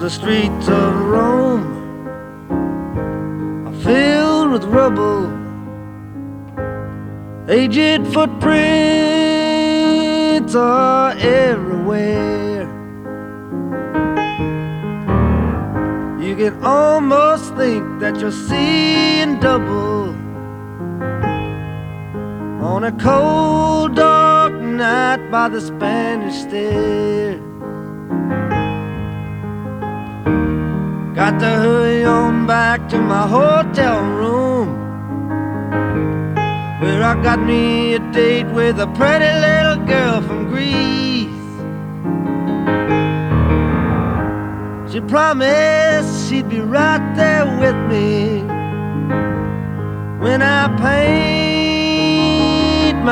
the streets of Rome are filled with rubble. Aged footprints are everywhere. You can almost think that you're seeing double on a cold, dark night by the Spanish Stairs. Got to hurry on back to my hotel room, where I got me a date with a pretty little girl from Greece. She promised she'd be right there with me when I paint